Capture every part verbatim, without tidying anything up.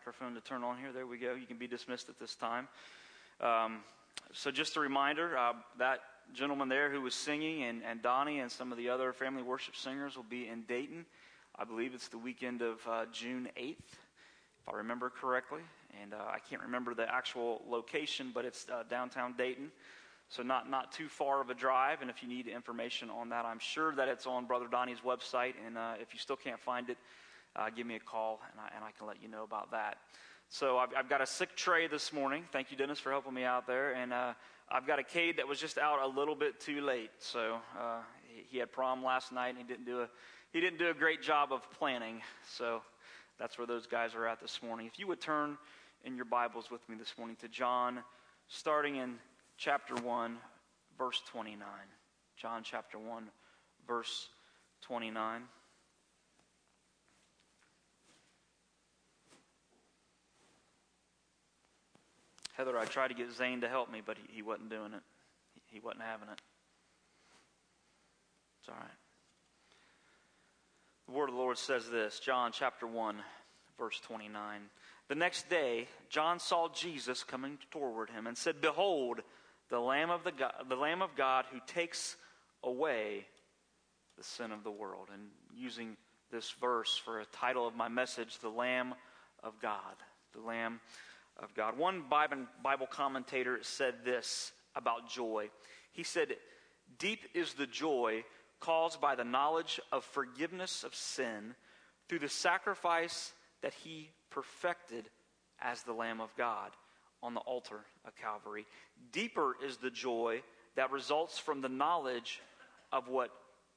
microphone to turn on here. There we go. You can be dismissed at this time. Um, so just a reminder, uh, that gentleman there who was singing and, and Donnie and some of the other family worship singers will be in Dayton. I believe it's the weekend of uh, June eighth, if I remember correctly. And uh, I can't remember the actual location, but it's uh, downtown Dayton. So not, not too far of a drive. And if you need information on that, I'm sure that it's on Brother Donnie's website. And uh, if you still can't find it, uh, give me a call and I, and I can let you know about that. So I've, I've got a sick Trey this morning. Thank you, Dennis, for helping me out there. And uh, I've got a Cade that was just out a little bit too late. So uh, he, he had prom last night and he didn't do a he didn't do a great job of planning. So that's where those guys are at this morning. If you would turn in your Bibles with me this morning to John, starting in chapter one, verse twenty-nine. John chapter one, verse twenty-nine. Heather, I tried to get Zane to help me, but he, he wasn't doing it. He, he wasn't having it. It's all right. The word of the Lord says this, John chapter one, verse twenty-nine. The next day, John saw Jesus coming toward him and said, "Behold, the Lamb of the God, the Lamb of God who takes away the sin of the world." And using this verse for a title of my message, the Lamb of God. The Lamb of God. One Bible commentator said this about joy. He said, "Deep is the joy caused by the knowledge of forgiveness of sin through the sacrifice that he perfected as the Lamb of God on the altar of Calvary. Deeper is the joy that results from the knowledge of what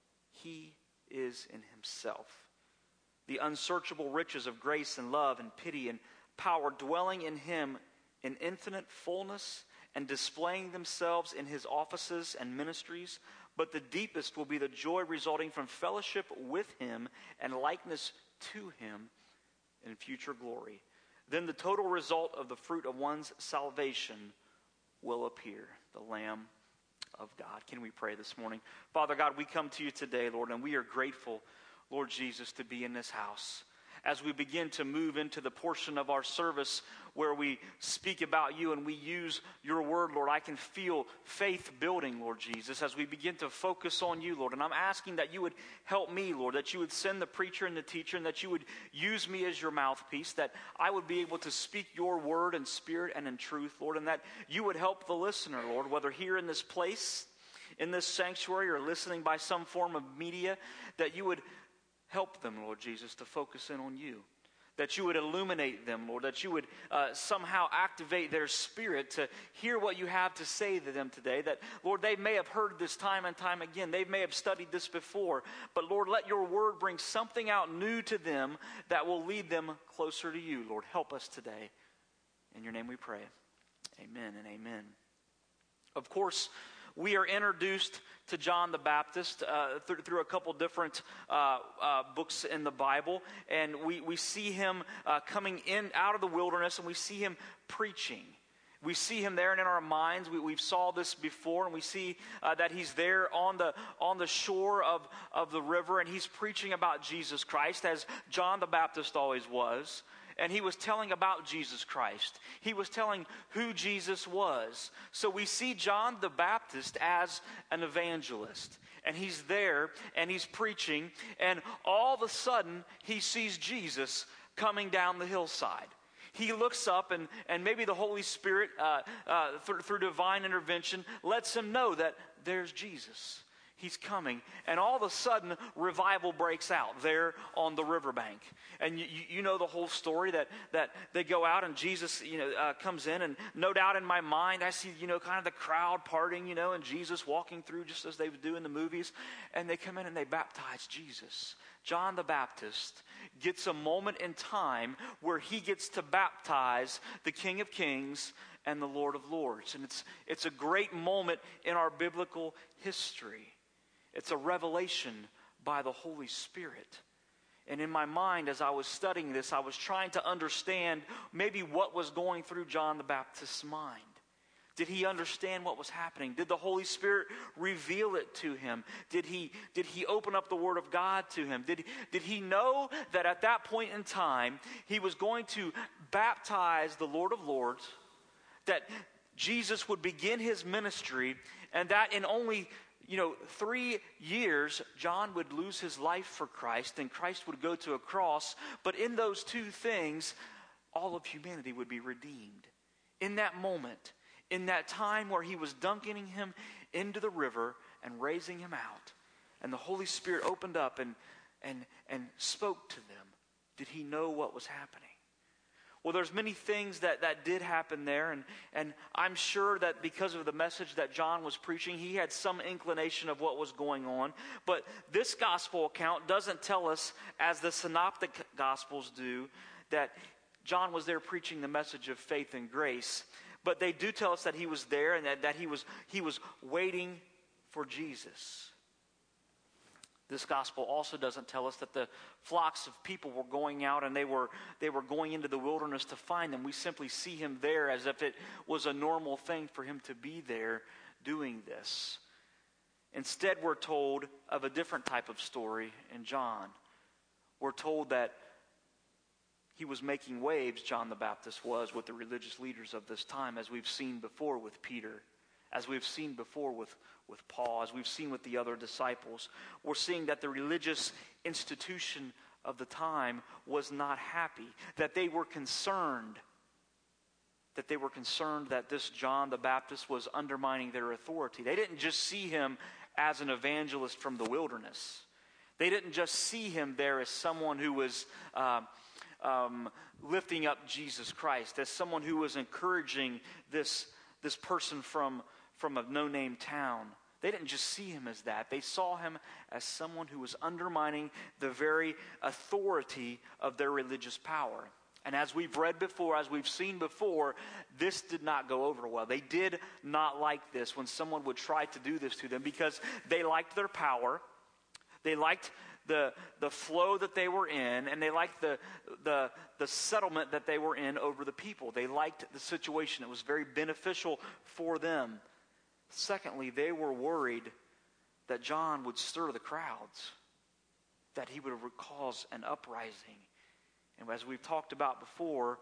he is in himself. The unsearchable riches of grace and love and pity and power dwelling in him in infinite fullness and displaying themselves in his offices and ministries. But the deepest will be the joy resulting from fellowship with him and likeness to him in future glory. Then the total result of the fruit of one's salvation will appear, the Lamb of God." Can we pray this morning? Father God, we come to you today, Lord, and we are grateful, Lord Jesus, to be in this house. As we begin to move into the portion of our service where we speak about you and we use your word, Lord, I can feel faith building, Lord Jesus, as we begin to focus on you, Lord. And I'm asking that you would help me, Lord, that you would send the preacher and the teacher, and that you would use me as your mouthpiece, that I would be able to speak your word in spirit and in truth, Lord, and that you would help the listener, Lord, whether here in this place, in this sanctuary, or listening by some form of media, that you would help them, Lord Jesus, to focus in on you. That you would illuminate them, Lord. That you would uh, somehow activate their spirit to hear what you have to say to them today. That, Lord, they may have heard this time and time again. They may have studied this before. But, Lord, let your word bring something out new to them that will lead them closer to you. Lord, help us today. In your name we pray. Amen and amen. Of course, we are introduced to John the Baptist uh, through, through a couple different uh, uh, books in the Bible. And we, we see him uh, coming in out of the wilderness, and we see him preaching. We see him there, and in our minds, we, we've saw this before, and we see uh, that he's there on the on the shore of, of the river, and he's preaching about Jesus Christ, as John the Baptist always was. And he was telling about Jesus Christ. He was telling who Jesus was. So we see John the Baptist as an evangelist. And he's there and he's preaching. And all of a sudden he sees Jesus coming down the hillside. He looks up and, and maybe the Holy Spirit, uh, uh, through, through divine intervention, lets him know that there's Jesus. He's coming, and all of a sudden, revival breaks out there on the riverbank. And you, you know the whole story, that, that they go out and Jesus, you know, uh, comes in, and no doubt in my mind, I see, you know, kind of the crowd parting, you know, and Jesus walking through just as they would do in the movies, and they come in and they baptize Jesus. John the Baptist gets a moment in time where he gets to baptize the King of Kings and the Lord of Lords. And it's it's a great moment in our biblical history. It's a revelation by the Holy Spirit. And in my mind, as I was studying this, I was trying to understand maybe what was going through John the Baptist's mind. Did he understand what was happening? Did the Holy Spirit reveal it to him? Did he, did he open up the Word of God to him? Did, did he know that at that point in time, he was going to baptize the Lord of Lords, that Jesus would begin his ministry, and that in only you know, three years, John would lose his life for Christ, and Christ would go to a cross. But in those two things, all of humanity would be redeemed. In that moment, in that time where he was dunking him into the river and raising him out, and the Holy Spirit opened up and, and, and spoke to them, did he know what was happening? Well, there's many things that, that did happen there, and, and I'm sure that because of the message that John was preaching, he had some inclination of what was going on. But this gospel account doesn't tell us, as the synoptic gospels do, that John was there preaching the message of faith and grace. But they do tell us that he was there and that, that he was he was waiting for Jesus. This gospel also doesn't tell us that the flocks of people were going out and they were they were going into the wilderness to find them. We simply see him there as if it was a normal thing for him to be there doing this. Instead, we're told of a different type of story in John. We're told that he was making waves, John the Baptist was, with the religious leaders of this time, as we've seen before with Peter, as we've seen before with, with Paul, as we've seen with the other disciples. We're seeing that the religious institution of the time was not happy, that they were concerned, that they were concerned that this John the Baptist was undermining their authority. They didn't just see him as an evangelist from the wilderness. They didn't just see him there as someone who was uh, um, lifting up Jesus Christ, as someone who was encouraging this, this person from from a no-name town. They didn't just see him as that. They saw him as someone who was undermining the very authority of their religious power. And as we've read before, as we've seen before, this did not go over well. They did not like this when someone would try to do this to them, because they liked their power. They liked the the flow that they were in, and they liked the the the settlement that they were in over the people. They liked the situation. It was very beneficial for them. Secondly, they were worried that John would stir the crowds, that he would cause an uprising. And as we've talked about before,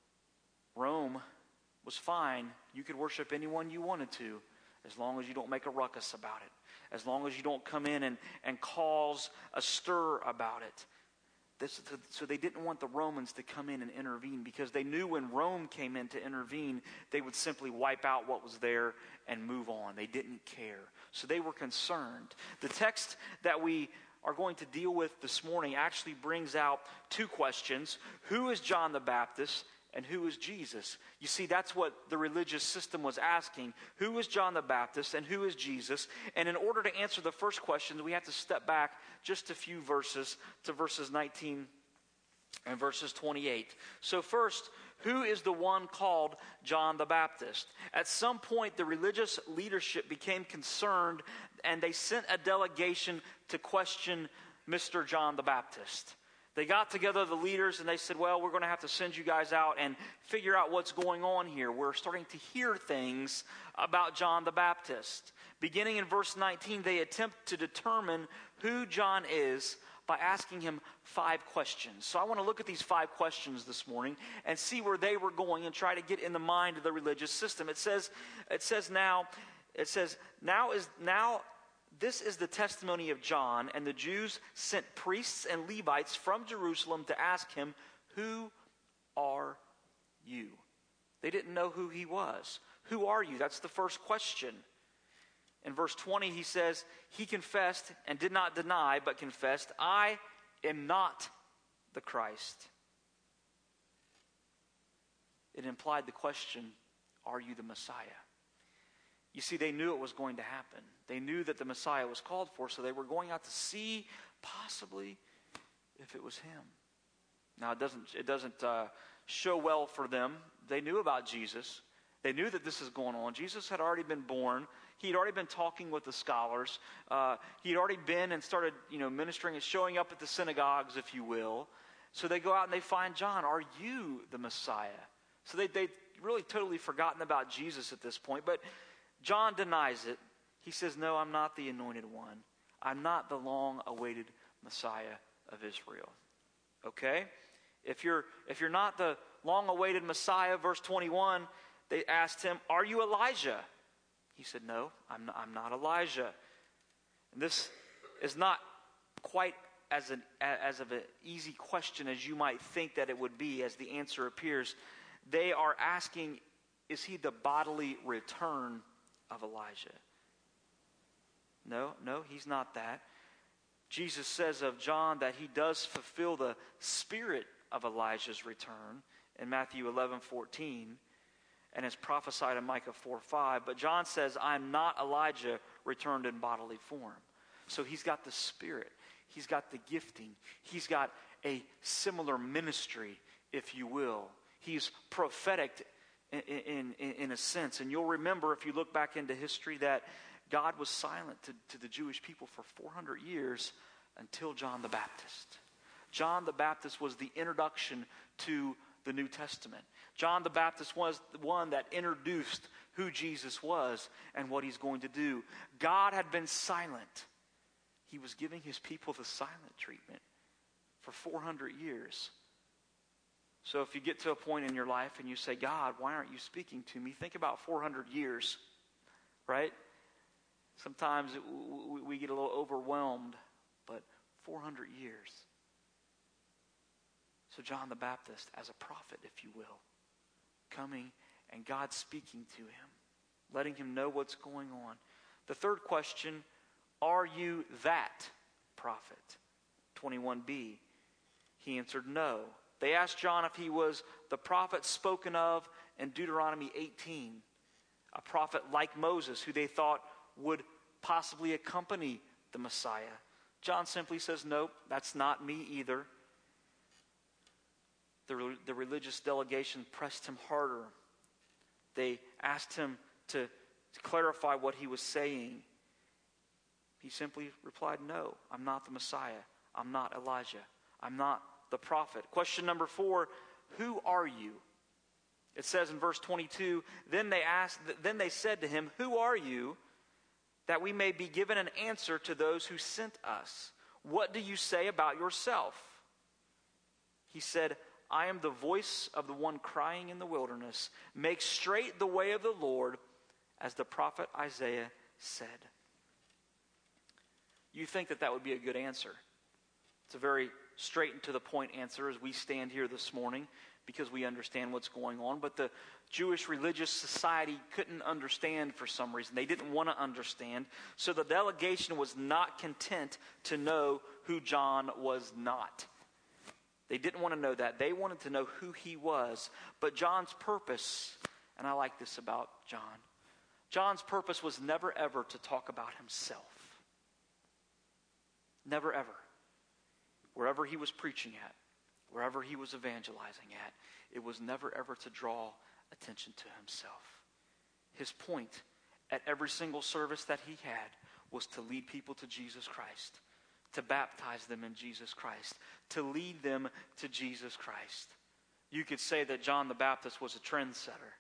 Rome was fine. You could worship anyone you wanted to, as long as you don't make a ruckus about it, as long as you don't come in and, and cause a stir about it. This, so they didn't want the Romans to come in and intervene, because they knew when Rome came in to intervene, they would simply wipe out what was there and move on. They didn't care. So they were concerned. The text that we are going to deal with this morning actually brings out two questions. Who is John the Baptist? And who is Jesus? You see, that's what the religious system was asking. Who is John the Baptist and who is Jesus? And in order to answer the first question, we have to step back just a few verses to verses nineteen and verses twenty-eight. So first, who is the one called John the Baptist? At some point, the religious leadership became concerned, and they sent a delegation to question Mister John the Baptist. They got together, the leaders, and they said, well, we're going to have to send you guys out and figure out what's going on here. We're starting to hear things about John the Baptist. Beginning in verse nineteen, they attempt to determine who John is by asking him five questions. So I want to look at these five questions this morning and see where they were going and try to get in the mind of the religious system. It says, it says now, it says, now is, now... This is the testimony of John, and the Jews sent priests and Levites from Jerusalem to ask him, who are you? They didn't know who he was. Who are you? That's the first question. In verse twenty, he says, he confessed and did not deny, but confessed, I am not the Christ. It implied the question, are you the Messiah? You see, they knew it was going to happen. They knew that the Messiah was called for, so they were going out to see, possibly, if it was him. Now, it doesn't, it doesn't uh, show well for them. They knew about Jesus. They knew that this is going on. Jesus had already been born. He had already been talking with the scholars. Uh, he had already been and started, you know, ministering and showing up at the synagogues, if you will. So they go out and they find John. Are you the Messiah? So they, they really totally forgotten about Jesus at this point. But John denies it. He says, no, I'm not the anointed one. I'm not the long-awaited Messiah of Israel. Okay? If you're, if you're not the long-awaited Messiah, verse twenty-one, they asked him, are you Elijah? He said, no, I'm not, I'm not Elijah. And this is not quite as an as of an easy question as you might think that it would be as the answer appears. They are asking, is he the bodily return of Elijah? No, no, he's not that. Jesus says of John that he does fulfill the spirit of Elijah's return in Matthew eleven fourteen, and is prophesied in Micah four five. But John says, I'm not Elijah returned in bodily form. So he's got the spirit. He's got the gifting. He's got a similar ministry, if you will. He's prophetic in, in, in, in a sense. And you'll remember, if you look back into history, that God was silent to, to the Jewish people for four hundred years until John the Baptist. John the Baptist was the introduction to the New Testament. John the Baptist was the one that introduced who Jesus was and what he's going to do. God had been silent. He was giving his people the silent treatment for four hundred years. So if you get to a point in your life and you say, God, why aren't you speaking to me? Think about four hundred years, right? Sometimes it, we, we get a little overwhelmed, but four hundred years. So John the Baptist, as a prophet, if you will, coming and God speaking to him, letting him know what's going on. The third question, are you that prophet? twenty-one b. He answered no. They asked John if he was the prophet spoken of in Deuteronomy eighteen, a prophet like Moses who they thought would possibly accompany the Messiah. John simply says, nope, that's not me either. The, the religious delegation pressed him harder. They asked him to, to clarify what he was saying. He simply replied, no, I'm not the Messiah. I'm not Elijah. I'm not the prophet. Question number four, who are you? It says in verse twenty-two, then they asked, then they said to him, who are you, that we may be given an answer to those who sent us? What do you say about yourself? He said, I am the voice of the one crying in the wilderness, make straight the way of the Lord, as the prophet Isaiah said. You think that that would be a good answer. It's a very straight and to the point answer as we stand here this morning because we understand what's going on. But the Jewish religious society couldn't understand for some reason. They didn't want to understand. So the delegation was not content to know who John was not. They didn't want to know that. They wanted to know who he was. But John's purpose, and I like this about John, John's purpose was never ever to talk about himself. Never ever. Wherever he was preaching at, wherever he was evangelizing at, it was never ever to draw attention to himself. His point at every single service that he had was to lead people to Jesus Christ, to baptize them in Jesus Christ, to lead them to Jesus Christ. You could say that John the Baptist was a trendsetter.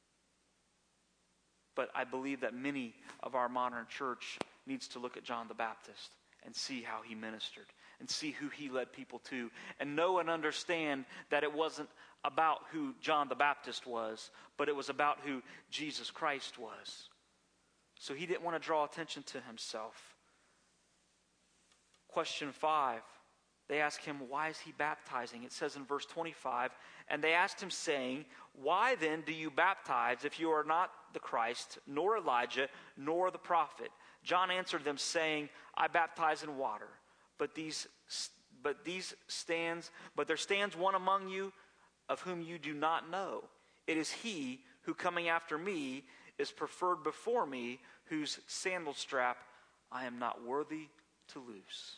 But I believe that many of our modern church needs to look at John the Baptist and see how he ministered and see who he led people to and know and understand that it wasn't about who John the Baptist was, but it was about who Jesus Christ was. So he didn't want to draw attention to himself. Question five, they asked him, why is he baptizing? It says in verse twenty-five, and they asked him saying, why then do you baptize if you are not the Christ, nor Elijah, nor the prophet? John answered them saying, I baptize in water, but these but these stands, but there stands one among you of whom you do not know. It is he who coming after me is preferred before me, whose sandal strap I am not worthy to loose.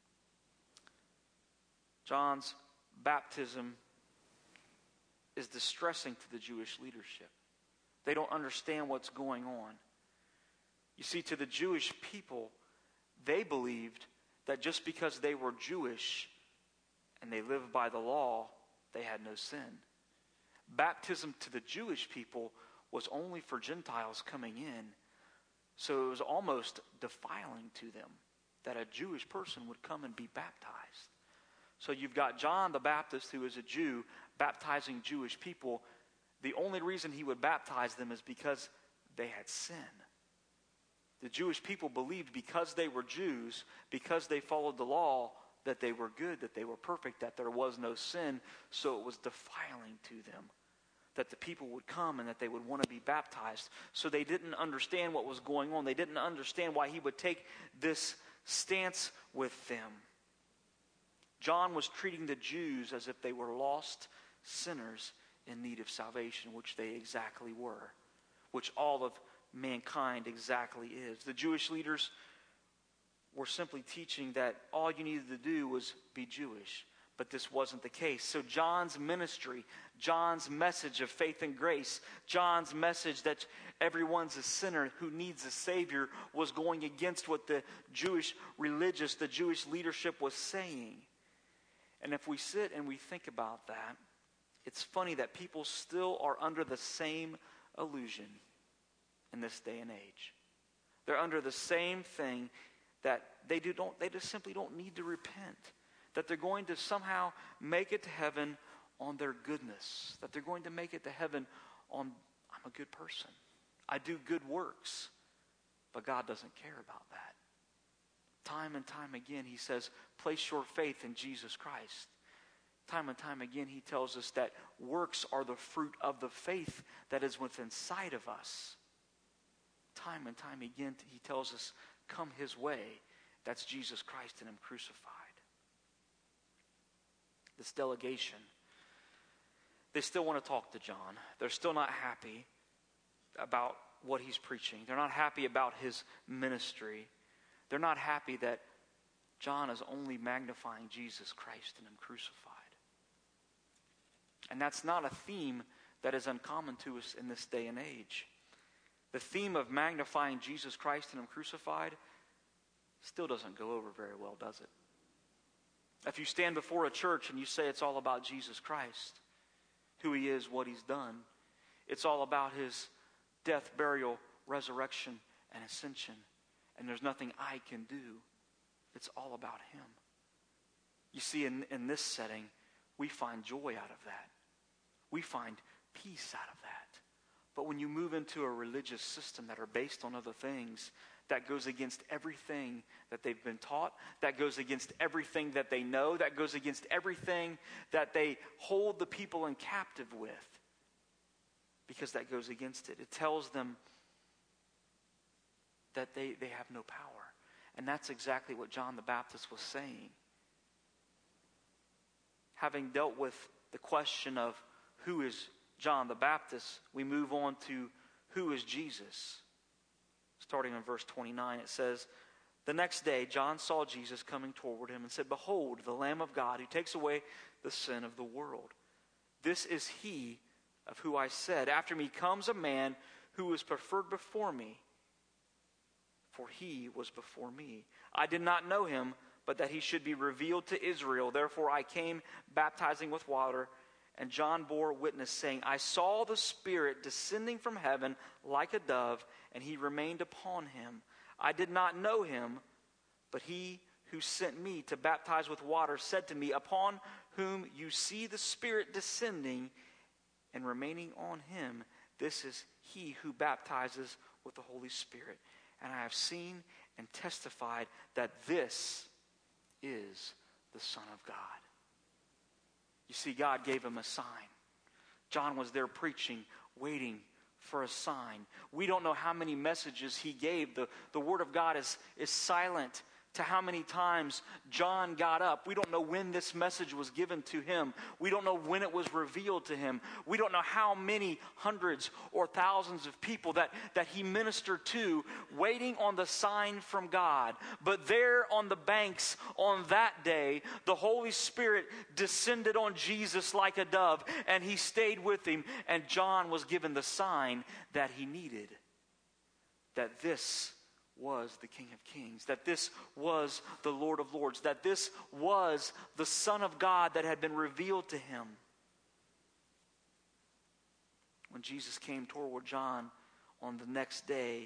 John's baptism is distressing to the Jewish leadership. They don't understand what's going on. You see, to the Jewish people, they believed that just because they were Jewish and they lived by the law, they had no sin. baptism to the Jewish people was only for Gentiles coming in. So it was almost defiling to them that a Jewish person would come and be baptized. So you've got John the Baptist, who is a Jew, baptizing Jewish people. The only reason he would baptize them is because they had sin. The Jewish people believed because they were Jews, because they followed the law, that they were good, that they were perfect, that there was no sin. So it was defiling to them that the people would come and that they would want to be baptized. So they didn't understand what was going on. They didn't understand why he would take this stance with them. John was treating the Jews as if they were lost sinners in need of salvation, which they exactly were, which all of mankind exactly is. The Jewish leaders were simply teaching that all you needed to do was be Jewish. But this wasn't the case. So John's ministry, John's message of faith and grace, John's message that everyone's a sinner who needs a Savior was going against what the Jewish religious, the Jewish leadership was saying. And if we sit and we think about that, it's funny that people still are under the same illusion in this day and age. They're under the same thing that they do don't they just simply don't need to repent. That they're going to somehow make it to heaven on their goodness. That they're going to make it to heaven on, I'm a good person. I do good works. But God doesn't care about that. Time and time again, he says, place your faith in Jesus Christ. Time and time again, he tells us that works are the fruit of the faith that is within sight of us. Time and time again, he tells us, come his way. That's Jesus Christ and him crucified. This delegation, they still want to talk to John. They're still not happy about what he's preaching. They're not happy about his ministry. They're not happy that John is only magnifying Jesus Christ and him crucified. And that's not a theme that is uncommon to us in this day and age. The theme of magnifying Jesus Christ and him crucified still doesn't go over very well, does it? If you stand before a church and you say it's all about Jesus Christ, who he is, what he's done, it's all about his death, burial, resurrection, and ascension, and there's nothing I can do, it's all about him. You see, in, in this setting, we find joy out of that. We find peace out of that. But when you move into a religious system that are based on other things, that goes against everything that they've been taught, that goes against everything that they know, that goes against everything that they hold the people in captive with, because that goes against it. It tells them that they, they have no power. And that's exactly what John the Baptist was saying. Having dealt with the question of who is John the Baptist, we move on to who is Jesus. Starting in verse twenty-nine, it says, the next day John saw Jesus coming toward him and said, behold, the Lamb of God who takes away the sin of the world. This is he of who I said, after me comes a man who is preferred before me, for he was before me. I did not know him, but that he should be revealed to Israel. Therefore I came baptizing with water, and John bore witness, saying, I saw the Spirit descending from heaven like a dove, and he remained upon him. I did not know him, but he who sent me to baptize with water said to me, upon whom you see the Spirit descending and remaining on him, this is he who baptizes with the Holy Spirit. And I have seen and testified that this is the Son of God. You see, God gave him a sign. John was there preaching, waiting for a sign. We don't know how many messages he gave. The, the Word of God is, is silent to how many times John got up. We don't know when this message was given to him. We don't know when it was revealed to him. We don't know how many hundreds or thousands of people that, that he ministered to, waiting on the sign from God. But there on the banks on that day, the Holy Spirit descended on Jesus like a dove, and he stayed with him, and John was given the sign that he needed. That this was the King of Kings, that this was the Lord of Lords, that this was the Son of God that had been revealed to him. when Jesus came toward John on the next day,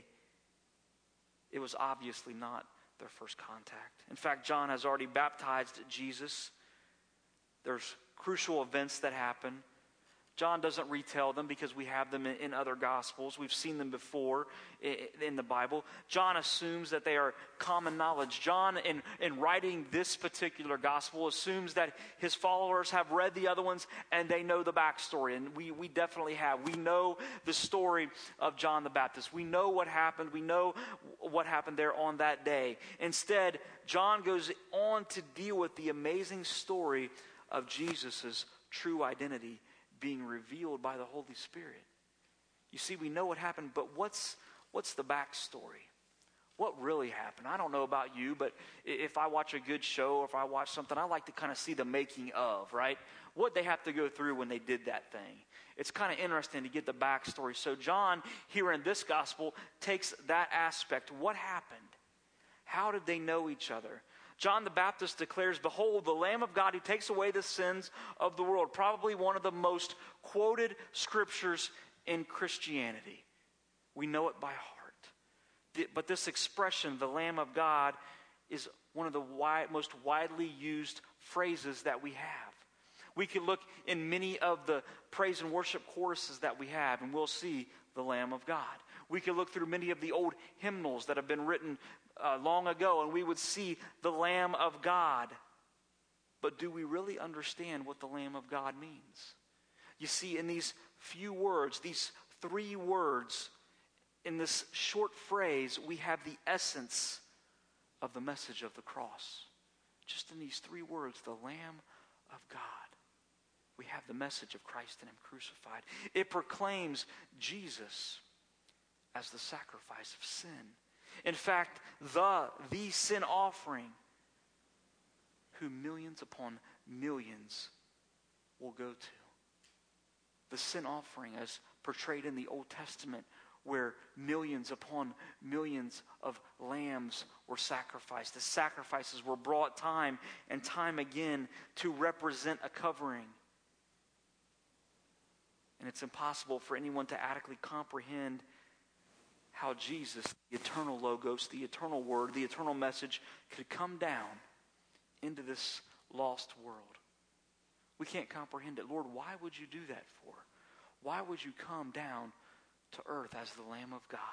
it was obviously not their first contact. In fact, John has already baptized Jesus. There's crucial events that happen. John doesn't retell them because we have them in, in other Gospels. We've seen them before in, in the Bible. John assumes that they are common knowledge. John, in, in writing this particular Gospel, assumes that his followers have read the other ones and they know the backstory. And we, we definitely have. We know the story of John the Baptist. We know what happened. We know what happened there on that day. Instead, John goes on to deal with the amazing story of Jesus' true identity being revealed by the Holy Spirit. You see, we know what happened, but what's what's the backstory? What really happened? I don't know about you, but if I watch a good show or if I watch something, I like to kind of see the making of, right? What they have to go through when they did that thing. It's kind of interesting to get the backstory. So John, here in this gospel, takes that aspect. What happened? How did they know each other? John the Baptist declares, "Behold, the Lamb of God who takes away the sins of the world." Probably one of the most quoted scriptures in Christianity. We know it by heart. But this expression, the Lamb of God, is one of the wide, most widely used phrases that we have. We can look in many of the praise and worship choruses that we have, and we'll see the Lamb of God. We can look through many of the old hymnals that have been written uh, long ago, and we would see the Lamb of God. But do we really understand what the Lamb of God means? You see, in these few words, these three words, in this short phrase, we have the essence of the message of the cross. Just in these three words, the Lamb of God. We have the message of Christ and Him crucified. It proclaims Jesus as the sacrifice of sin. In fact, the, the sin offering who millions upon millions will go to. The sin offering as portrayed in the Old Testament, where millions upon millions of lambs were sacrificed. The sacrifices were brought time and time again to represent a covering. And it's impossible for anyone to adequately comprehend how Jesus, the eternal Logos, the eternal Word, the eternal message, could come down into this lost world. We can't comprehend it. Lord, why would you do that for? Why would you come down to earth as the Lamb of God?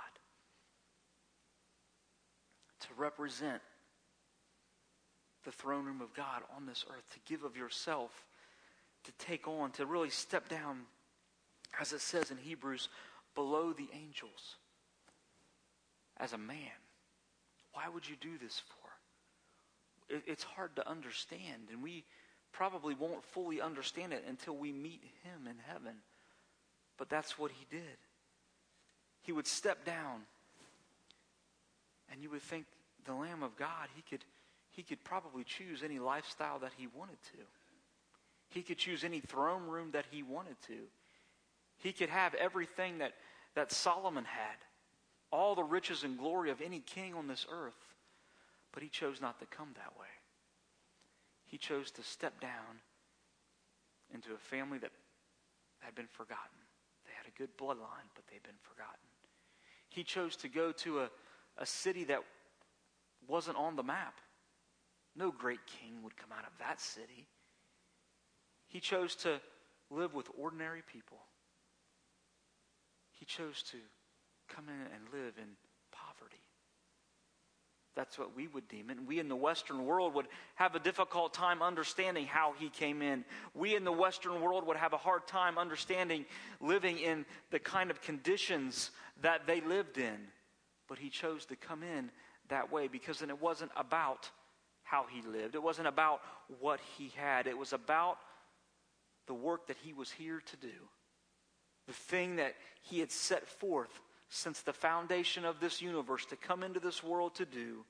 To represent the throne room of God on this earth, to give of yourself, to take on, to really step down, as it says in Hebrews, below the angels as a man. Why would you do this for? It, it's hard to understand, and we probably won't fully understand it until we meet Him in heaven. But that's what He did. He would step down, and you would think the Lamb of God, he could, he could probably choose any lifestyle that He wanted to. He could choose any throne room that He wanted to. He could have everything that, that Solomon had, all the riches and glory of any king on this earth. But He chose not to come that way. He chose to step down into a family that had been forgotten. They had a good bloodline, but they'd been forgotten. He chose to go to a, a city that wasn't on the map. No great king would come out of that city. He chose to live with ordinary people. He chose to come in and live in poverty. That's what we would deem it. And we in the Western world would have a difficult time understanding how He came in. We in the Western world would have a hard time understanding living in the kind of conditions that they lived in. But He chose to come in that way because then it wasn't about how He lived. It wasn't about what He had. It was about the work that He was here to do. The thing that He had set forth since the foundation of this universe to come into this world to do,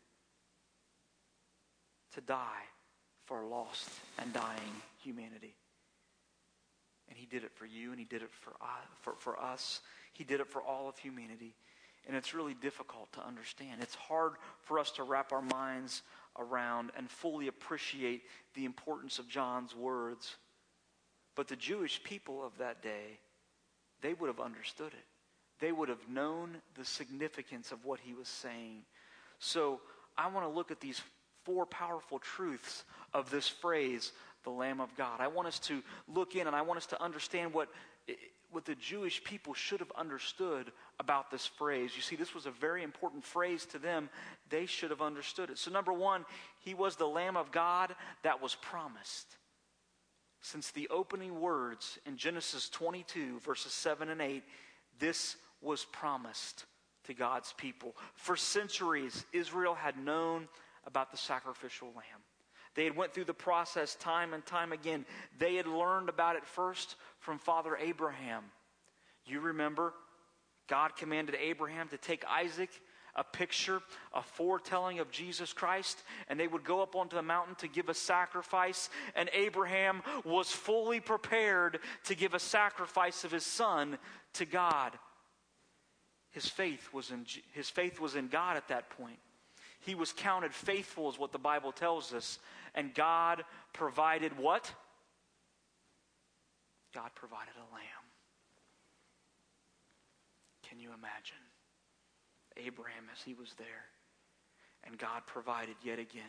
to die for lost and dying humanity. And He did it for you, and He did it for, uh, for, for us. He did it for all of humanity. And it's really difficult to understand. It's hard for us to wrap our minds around and fully appreciate the importance of John's words. But the Jewish people of that day, they would have understood it. They would have known the significance of what he was saying. So I want to look at these four powerful truths of this phrase, the Lamb of God. I want us to look in and I want us to understand what, what the Jewish people should have understood about this phrase. You see, this was a very important phrase to them. They should have understood it. So number one, he was the Lamb of God that was promised. Since the opening words in Genesis twenty-two, verses seven and eight, this was promised to God's people. For centuries, Israel had known about the sacrificial lamb. They had went through the process time and time again. They had learned about it first from Father Abraham. You remember, God commanded Abraham to take Isaac, a picture, a foretelling of Jesus Christ, and they would go up onto the mountain to give a sacrifice, and Abraham was fully prepared to give a sacrifice of his son to God. His faith was in, his faith was in God at that point. He was counted faithful, is what the Bible tells us. And God provided what? God provided a lamb. Can you imagine? Abraham as he was there. And God provided yet again.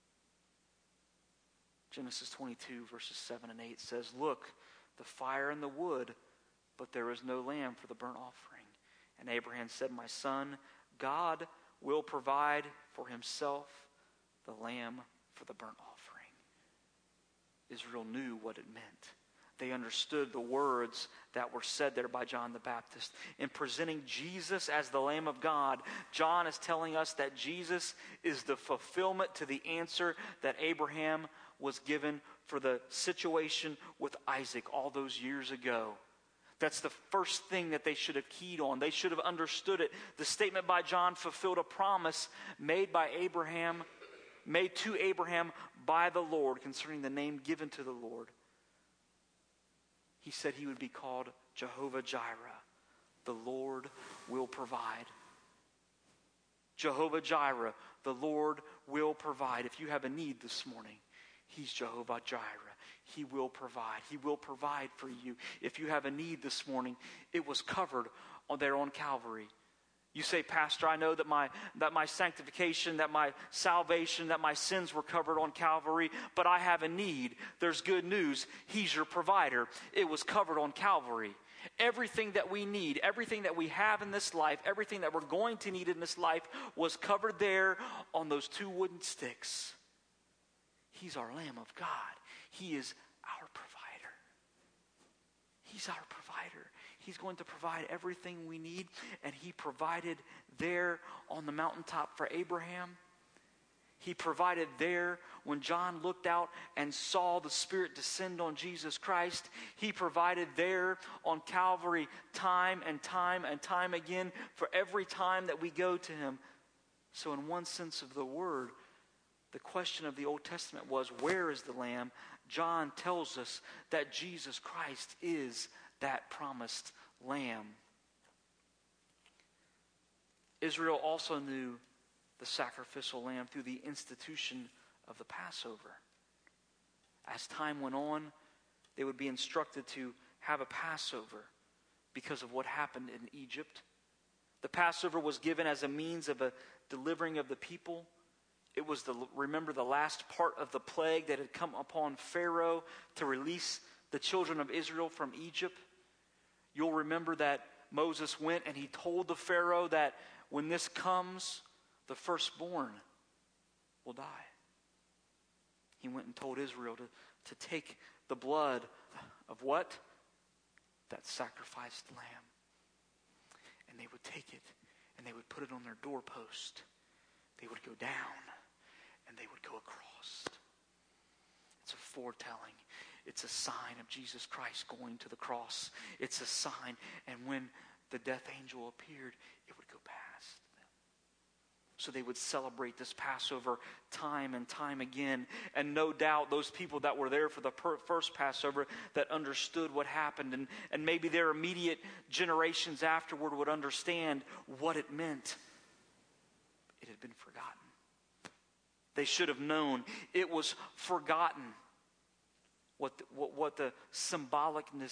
Genesis twenty-two, verses seven and eight says, "Look, the fire and the wood, but there is no lamb for the burnt offering. And Abraham said, My son, God will provide for himself the lamb for the burnt offering." Israel knew what it meant. They understood the words that were said there by John the Baptist. In presenting Jesus as the Lamb of God, John is telling us that Jesus is the fulfillment to the answer that Abraham was given for the situation with Isaac all those years ago. That's the first thing that they should have keyed on. They should have understood it. The statement by John fulfilled a promise made by Abraham, made to Abraham by the Lord concerning the name given to the Lord. He said he would be called Jehovah Jireh. The Lord will provide. Jehovah Jireh, the Lord will provide. If you have a need this morning, he's Jehovah Jireh. He will provide. He will provide for you. If you have a need this morning, it was covered on there on Calvary. You say, Pastor, I know that my that my sanctification, that my salvation, that my sins were covered on Calvary, but I have a need. There's good news. He's your provider. It was covered on Calvary. Everything that we need, everything that we have in this life, everything that we're going to need in this life was covered there on those two wooden sticks. He's our Lamb of God. He is our provider. He's our provider. He's going to provide everything we need, and he provided there on the mountaintop for Abraham. He provided there when John looked out and saw the Spirit descend on Jesus Christ. He provided there on Calvary time and time and time again for every time that we go to him. So in one sense of the word, the question of the Old Testament was, where is the Lamb? John tells us that Jesus Christ is that promised Lamb. Israel also knew the sacrificial lamb through the institution of the Passover. As time went on, they would be instructed to have a Passover because of what happened in Egypt. The Passover was given as a means of a delivering of the people. It was, the remember, the last part of the plague that had come upon Pharaoh to release the children of Israel from Egypt. You'll remember that Moses went and he told the Pharaoh that when this comes, the firstborn will die. He went and told Israel to, to take the blood of what? That sacrificed lamb. And they would take it and they would put it on their doorpost. They would go down and they would go across. It's a foretelling. It's a sign of Jesus Christ going to the cross. It's a sign. And when the death angel appeared, it would go past them. So they would celebrate this Passover time and time again. And no doubt those people that were there for the per- first Passover that understood what happened, and, and maybe their immediate generations afterward would understand what it meant. It had been forgotten. They should have known it was forgotten. What the, what, what the symbolicness,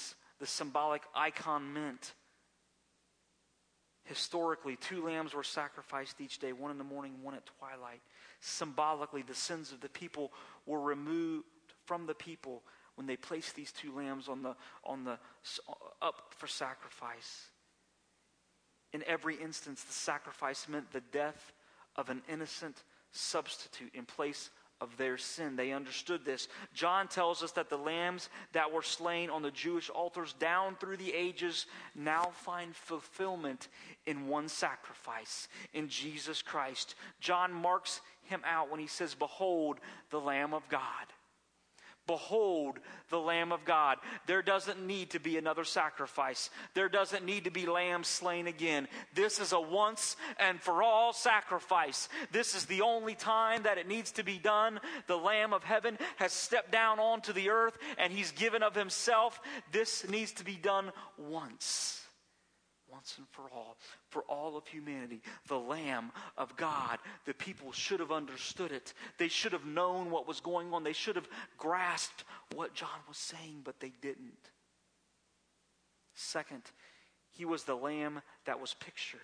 the symbolic icon meant. Historically, two lambs were sacrificed each day, one in the morning, one at twilight. Symbolically, the sins of the people were removed from the people when they placed these two lambs on the on the up for sacrifice. In every instance, the sacrifice meant the death of an innocent substitute in place of their sin. They understood this. John tells us that the lambs that were slain on the Jewish altars down through the ages now find fulfillment in one sacrifice, in Jesus Christ. John marks him out when he says, "Behold, the Lamb of God." Behold, the Lamb of God. There doesn't need to be another sacrifice. There doesn't need to be lambs slain again. This is a once and for all sacrifice. This is the only time that it needs to be done. The Lamb of heaven has stepped down onto the earth and he's given of himself. This needs to be done once. Once and for all, for all of humanity, the Lamb of God. The people should have understood it. They should have known what was going on. They should have grasped what John was saying, but they didn't. Second, he was the Lamb that was pictured.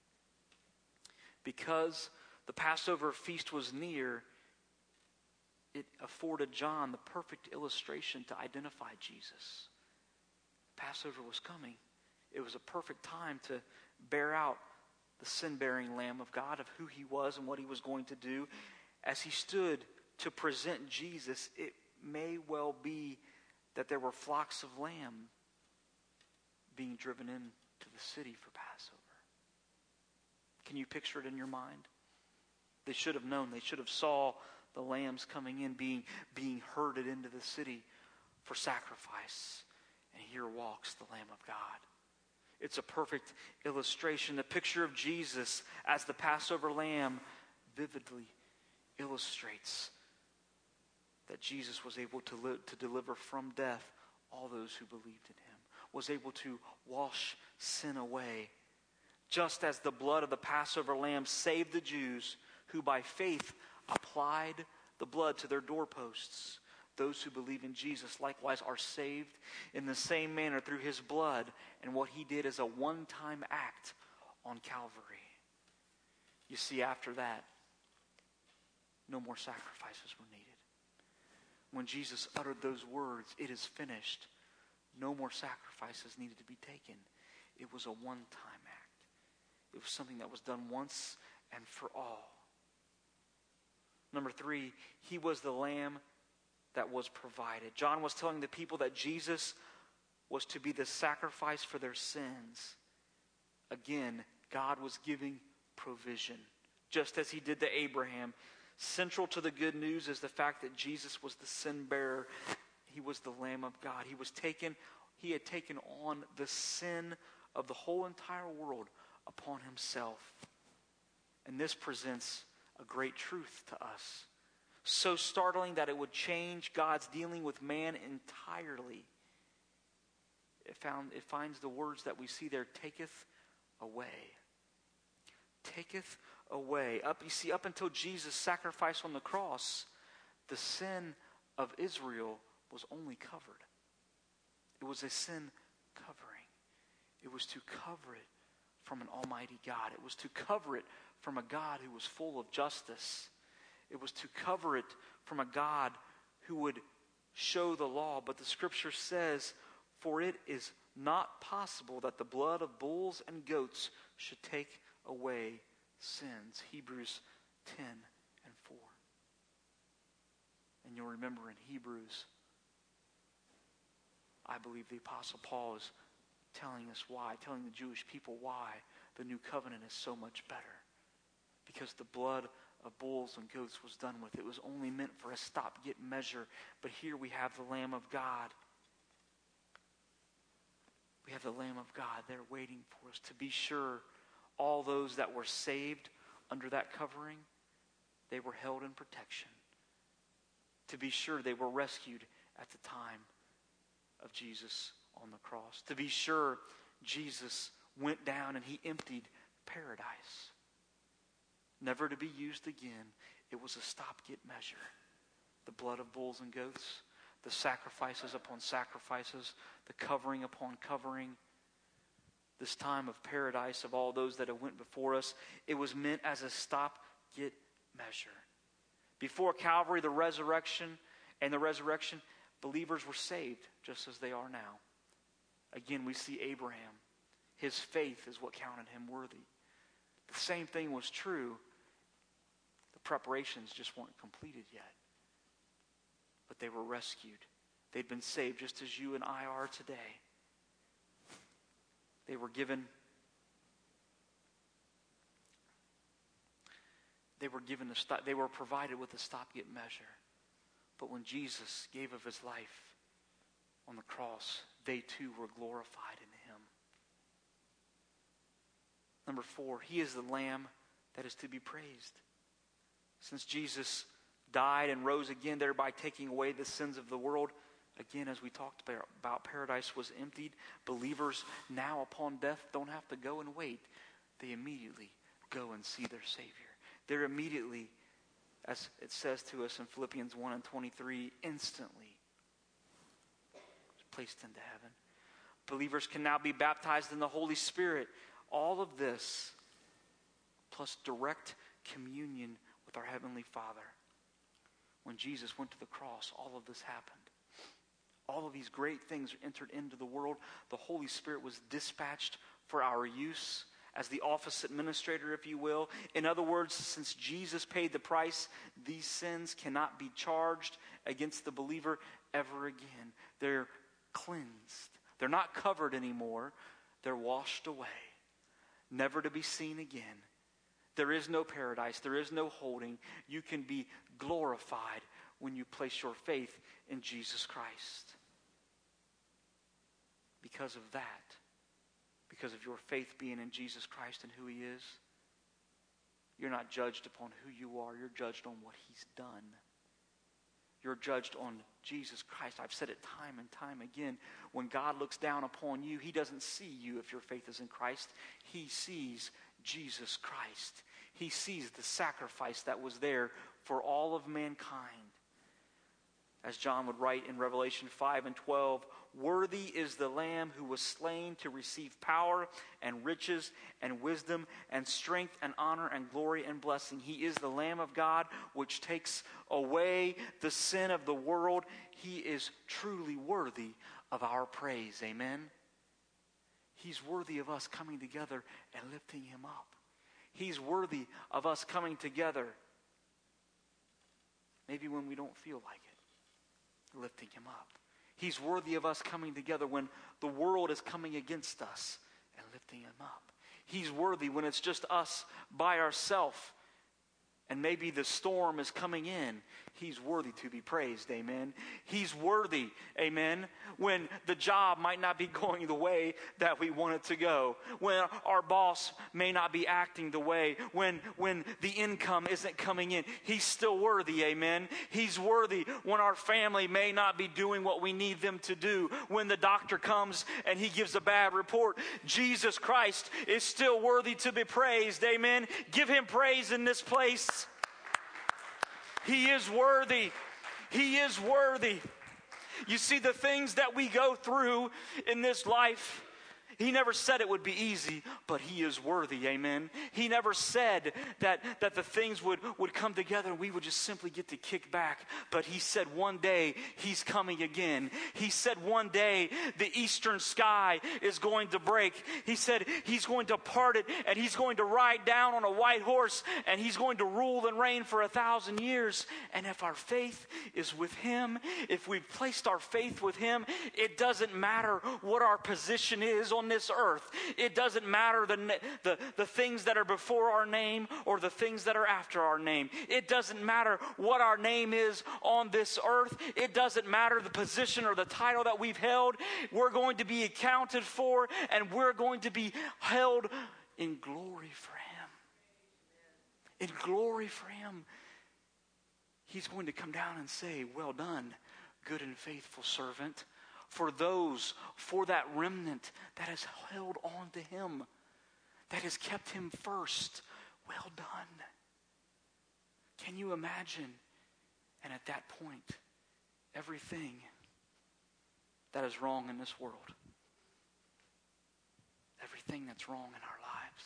Because the Passover feast was near, it afforded John the perfect illustration to identify Jesus. Passover was coming. It was a perfect time to bear out the sin-bearing Lamb of God, of who he was and what he was going to do. As he stood to present Jesus, it may well be that there were flocks of lamb being driven into the city for Passover. Can you picture it in your mind? They should have known. They should have saw the lambs coming in, being, being herded into the city for sacrifice. And here walks the Lamb of God. It's a perfect illustration. The picture of Jesus as the Passover lamb vividly illustrates that Jesus was able to live, to deliver from death all those who believed in him, was able to wash sin away. Just as the blood of the Passover lamb saved the Jews who by faith applied the blood to their doorposts, those who believe in Jesus likewise are saved in the same manner through his blood and what he did as a one-time act on Calvary. You see, after that, no more sacrifices were needed. When Jesus uttered those words, "It is finished," no more sacrifices needed to be taken. It was a one-time act. It was something that was done once and for all. Number three, he was the lamb that was provided. John was telling the people that Jesus was to be the sacrifice for their sins. Again, God was giving provision, just as he did to Abraham. Central to the good news is the fact that Jesus was the sin bearer. He was the Lamb of God. He was taken, he had taken on the sin of the whole entire world upon himself. And this presents a great truth to us. So startling that it would change God's dealing with man entirely. It found it finds the words that we see there, taketh away. Taketh away. Up, you see, up until Jesus' sacrifice on the cross, the sin of Israel was only covered. It was a sin covering. It was to cover it from an almighty God. It was to cover it from a God who was full of justice. It was to cover it from a God who would show the law. But the scripture says, "For it is not possible that the blood of bulls and goats should take away sins." Hebrews ten and four. And you'll remember in Hebrews, I believe the Apostle Paul is telling us why, telling the Jewish people why the new covenant is so much better. Because the blood of bulls and goats was done with. It was only meant for a stopgap measure. But here we have the Lamb of God. We have the Lamb of God there waiting for us. To be sure, all those that were saved under that covering, they were held in protection. To be sure, they were rescued at the time of Jesus on the cross. To be sure, Jesus went down and he emptied paradise, never to be used again. It was a stopgap measure. The blood of bulls and goats, the sacrifices upon sacrifices, the covering upon covering. This time of paradise of all those that have went before us, it was meant as a stop-get measure. Before Calvary, the resurrection, and the resurrection, believers were saved just as they are now. Again, we see Abraham. His faith is what counted him worthy. The same thing was true. The preparations just weren't completed yet. But they were rescued. They'd been saved just as you and I are today. They were given They were given a stop, they were provided with a stop-get measure. But when Jesus gave of his life on the cross, they too were glorified in him. Number four, he is the Lamb that is to be praised. Since Jesus died and rose again, thereby taking away the sins of the world, again, as we talked about, paradise was emptied. Believers now upon death don't have to go and wait. They immediately go and see their Savior. They're immediately, as it says to us in Philippians one and twenty-three, instantly placed into heaven. Believers can now be baptized in the Holy Spirit. All of this, plus direct communion with our Heavenly Father. When Jesus went to the cross, all of this happened. All of these great things entered into the world. The Holy Spirit was dispatched for our use as the office administrator, if you will. In other words, since Jesus paid the price, these sins cannot be charged against the believer ever again. They're cleansed. They're not covered anymore. They're washed away, never to be seen again. There is no paradise. There is no holding. You can be glorified when you place your faith in Jesus Christ. Because of that, because of your faith being in Jesus Christ and who he is, you're not judged upon who you are. You're judged on what he's done. You're judged on Jesus Christ. I've said it time and time again. When God looks down upon you, he doesn't see you if your faith is in Christ. He sees Jesus Christ. He sees the sacrifice that was there for all of mankind. As John would write in Revelation five and twelve, worthy is the Lamb who was slain to receive power and riches and wisdom and strength and honor and glory and blessing. He is the Lamb of God which takes away the sin of the world. He is truly worthy of our praise. Amen? He's worthy of us coming together and lifting him up. He's worthy of us coming together, maybe when we don't feel like it, lifting him up. He's worthy of us coming together when the world is coming against us and lifting him up. He's worthy when it's just us by ourselves and maybe the storm is coming in. He's worthy to be praised, amen. He's worthy, amen, when the job might not be going the way that we want it to go, when our boss may not be acting the way, when, when the income isn't coming in. He's still worthy, amen. He's worthy when our family may not be doing what we need them to do, when the doctor comes and he gives a bad report. Jesus Christ is still worthy to be praised, amen. Give him praise in this place. He is worthy. He is worthy. You see, the things that we go through in this life, he never said it would be easy, but he is worthy, amen. He never said that, that the things would, would come together and we would just simply get to kick back. But he said one day he's coming again. He said one day the eastern sky is going to break. He said he's going to part it and he's going to ride down on a white horse and he's going to rule and reign for a thousand years. And if our faith is with him, if we've placed our faith with him, it doesn't matter what our position is on this earth. It doesn't matter the, the, the things that are before our name or the things that are after our name. It doesn't matter what our name is on this earth. It doesn't matter the position or the title that we've held. We're going to be accounted for and we're going to be held in glory for him. In glory for him. He's going to come down and say, well done, good and faithful servant. For those, for that remnant that has held on to him, that has kept him first. Well done. Can you imagine? And at that point, everything that is wrong in this world. Everything that's wrong in our lives.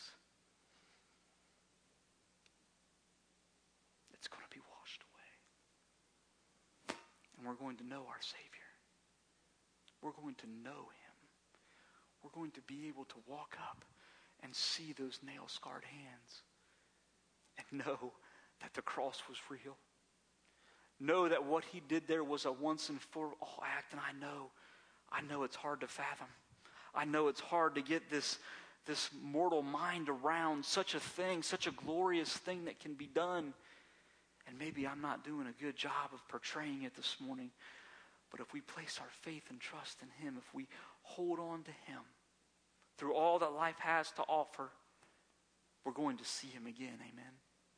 It's going to be washed away. And we're going to know our Savior. We're going to know Him. We're going to be able to walk up and see those nail-scarred hands and know that the cross was real. Know that what He did there was a once and for all act. And I know, I know it's hard to fathom. I know it's hard to get this, this mortal mind around such a thing, such a glorious thing that can be done. And maybe I'm not doing a good job of portraying it this morning. But if we place our faith and trust in Him, if we hold on to Him through all that life has to offer, we're going to see Him again. Amen.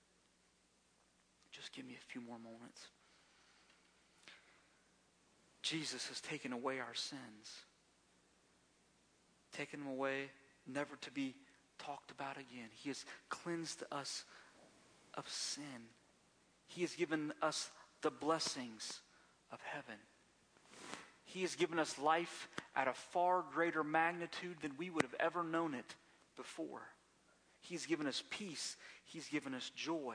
Just give me a few more moments. Jesus has taken away our sins. Taken them away, never to be talked about again. He has cleansed us of sin. He has given us the blessings of heaven. He has given us life at a far greater magnitude than we would have ever known it before. He's given us peace. He's given us joy.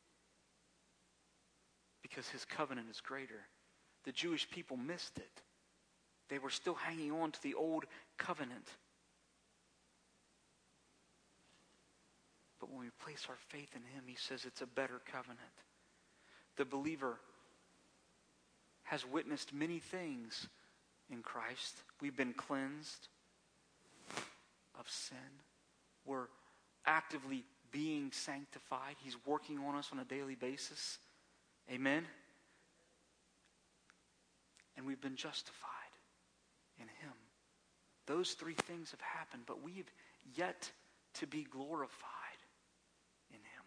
Because His covenant is greater. The Jewish people missed it. They were still hanging on to the old covenant. But when we place our faith in Him, He says it's a better covenant. The believer has witnessed many things in Christ. We've been cleansed of sin. We're actively being sanctified. He's working on us on a daily basis. Amen? And we've been justified in Him. Those three things have happened, but we've yet to be glorified in Him.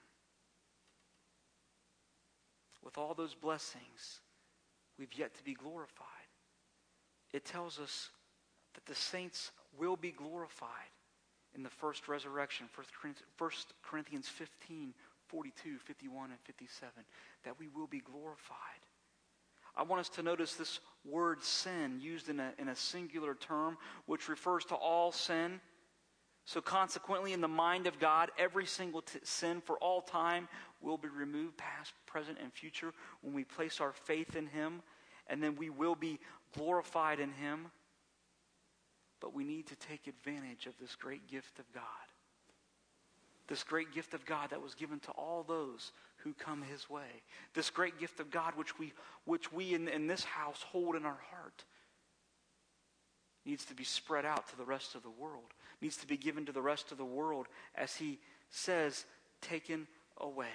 With all those blessings, we've yet to be glorified. It tells us that the saints will be glorified in the first resurrection. First Corinthians fifteen, forty-two, fifty-one, and fifty-seven. That we will be glorified. I want us to notice this word sin used in a, in a singular term, which refers to all sin. So consequently, in the mind of God, every single t- sin for all time will be removed, past, present, and future, when we place our faith in Him. And then we will be glorified in Him. But we need to take advantage of this great gift of God. This great gift of God that was given to all those who come His way. This great gift of God which we, which we in, in this house hold in our heart. Needs to be spread out to the rest of the world. Needs to be given to the rest of the world, as He says, taken away.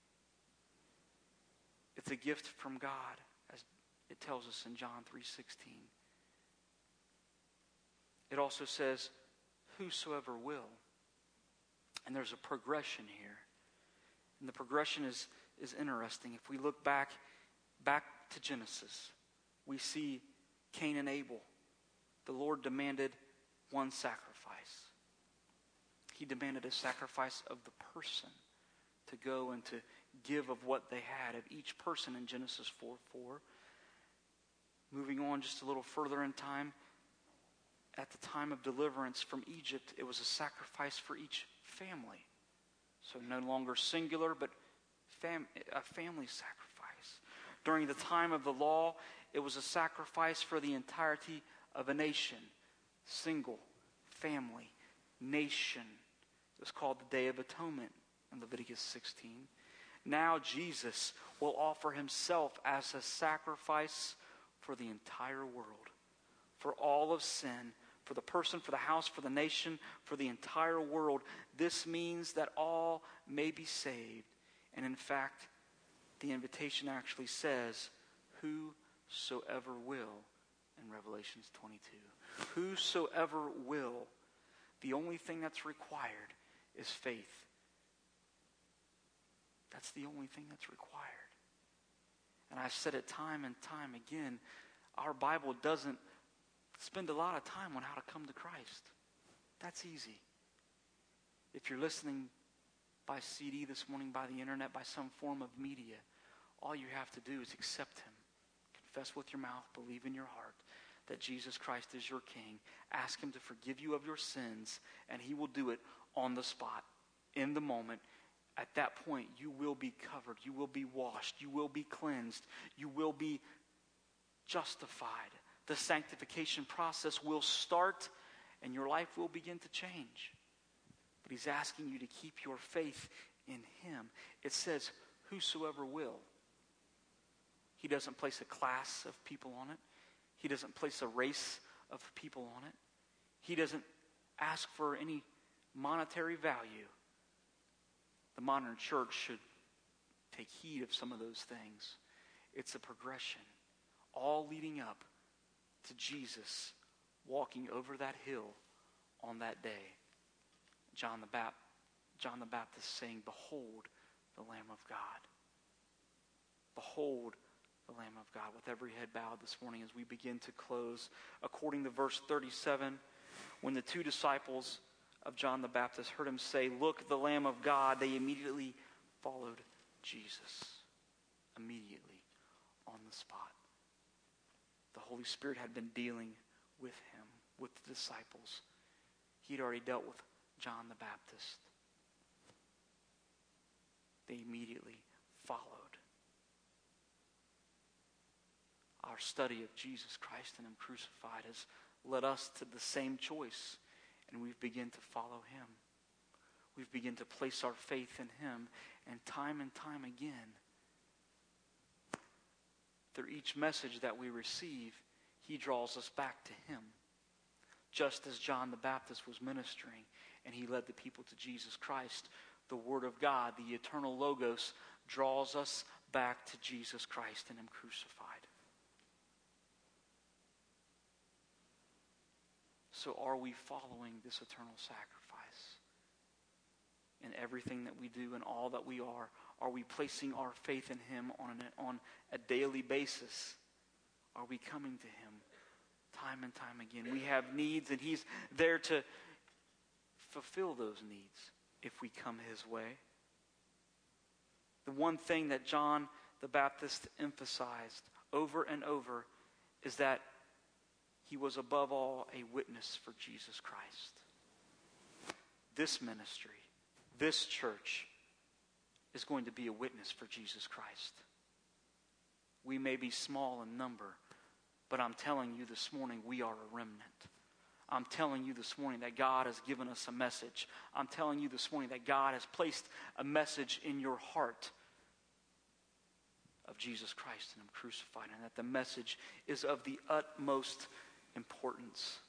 It's a gift from God, as it tells us in John three sixteen. It also says, whosoever will. And there's a progression here. And the progression is, is interesting. If we look back, back to Genesis, we see Cain and Abel. The Lord demanded one sacrifice. He demanded a sacrifice of the person to go and to give of what they had, of each person in Genesis four four. Moving on just a little further in time, at the time of deliverance from Egypt, it was a sacrifice for each family. So no longer singular, but fam- a family sacrifice. During the time of the law, it was a sacrifice for the entirety of a nation. Single, family, nation. It was called the Day of Atonement in Leviticus sixteen. Now Jesus will offer Himself as a sacrifice for the entire world. For all of sin, for the person, for the house, for the nation, for the entire world. This means that all may be saved. And in fact, the invitation actually says, whosoever will, in Revelation twenty-two. Whosoever will. The only thing that's required is faith. That's the only thing that's required. And I've said it time and time again, our Bible doesn't spend a lot of time on how to come to Christ. That's easy. If you're listening by C D this morning, by the internet, by some form of media, all you have to do is accept Him. Confess with your mouth, believe in your heart that Jesus Christ is your King. Ask him to forgive you of your sins, and he will do it on the spot, in the moment. At that point, you will be covered. You will be washed. You will be cleansed. You will be justified. The sanctification process will start, and your life will begin to change. But he's asking you to keep your faith in him. It says, whosoever will. He doesn't place a class of people on it. He doesn't place a race of people on it. He doesn't ask for any monetary value. The modern church should take heed of some of those things. It's a progression, all leading up to Jesus walking over that hill on that day. John the Baptist, John the Baptist saying, behold the Lamb of God. Behold the Lamb of God. With every head bowed this morning as we begin to close, according to verse thirty-seven, when the two disciples of John the Baptist heard him say, look, the Lamb of God, they immediately followed Jesus. Immediately, on the spot. The Holy Spirit had been dealing with him, with the disciples. He'd already dealt with John the Baptist. They immediately followed. Our study of Jesus Christ and him crucified has led us to the same choice, and we've begun to follow him. We've begun to place our faith in him, and time and time again, through each message that we receive, he draws us back to him. Just as John the Baptist was ministering and he led the people to Jesus Christ, the Word of God, the eternal Logos, draws us back to Jesus Christ and him crucified. So are we following this eternal sacrifice? In everything that we do and all that we are, are we placing our faith in him on, an, on a daily basis? Are we coming to him time and time again? We have needs, and he's there to fulfill those needs if we come his way. The one thing that John the Baptist emphasized over and over is that he was above all a witness for Jesus Christ. This ministry, this church, is going to be a witness for Jesus Christ. We may be small in number, but I'm telling you this morning, we are a remnant. I'm telling you this morning that God has given us a message. I'm telling you this morning that God has placed a message in your heart of Jesus Christ and him crucified, and that the message is of the utmost importance.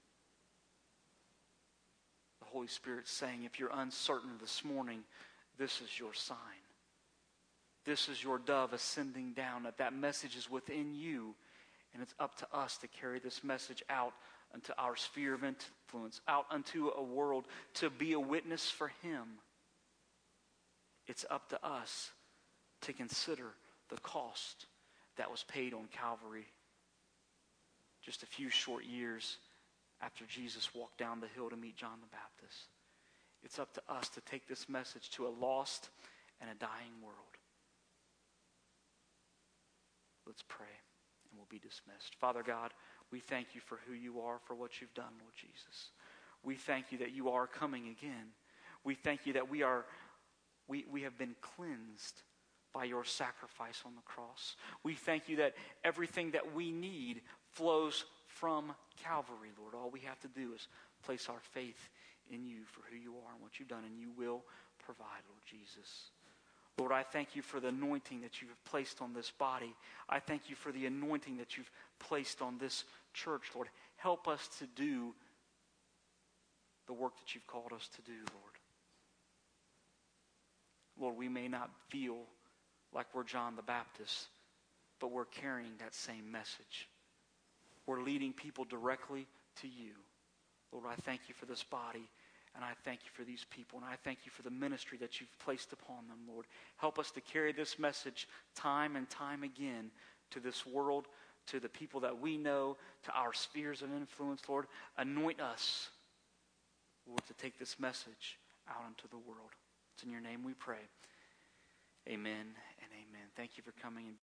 The Holy Spirit's saying, if you're uncertain this morning, this is your sign. This is your dove ascending down, that that message is within you, and it's up to us to carry this message out unto our sphere of influence, out unto a world, to be a witness for him. It's up to us to consider the cost that was paid on Calvary just a few short years after Jesus walked down the hill to meet John the Baptist. It's up to us to take this message to a lost and a dying world. Let's pray, and we'll be dismissed. Father God, we thank you for who you are, for what you've done, Lord Jesus. We thank you that you are coming again. We thank you that we are, we, we have been cleansed by your sacrifice on the cross. We thank you that everything that we need flows from Calvary, Lord. All we have to do is place our faith in you for who you are and what you've done, and you will provide, Lord Jesus. Lord, I thank you for the anointing that you've placed on this body. I thank you for the anointing that you've placed on this church, Lord. Help us to do the work that you've called us to do, Lord. Lord, we may not feel like we're John the Baptist, but we're carrying that same message. We're leading people directly to you. Lord, I thank you for this body, and I thank you for these people, and I thank you for the ministry that you've placed upon them, Lord. Help us to carry this message time and time again to this world, to the people that we know, to our spheres of influence, Lord. Anoint us, Lord, to take this message out into the world. It's in your name we pray. Amen and amen. Thank you for coming.